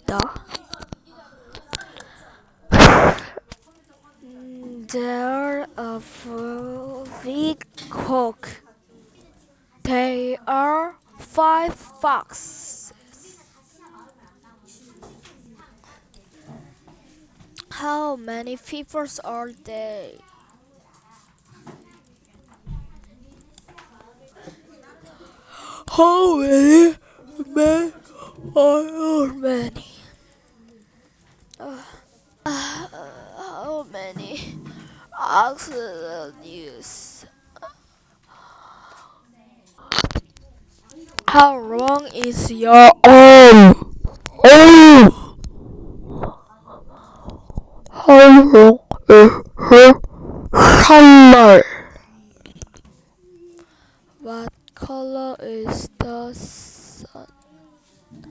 있다. They're a big cock. They are 5 foxes. How many people are there? How many men are many? How many oxen use? How long is your arm? Oh, how long is her color? What color is the sun?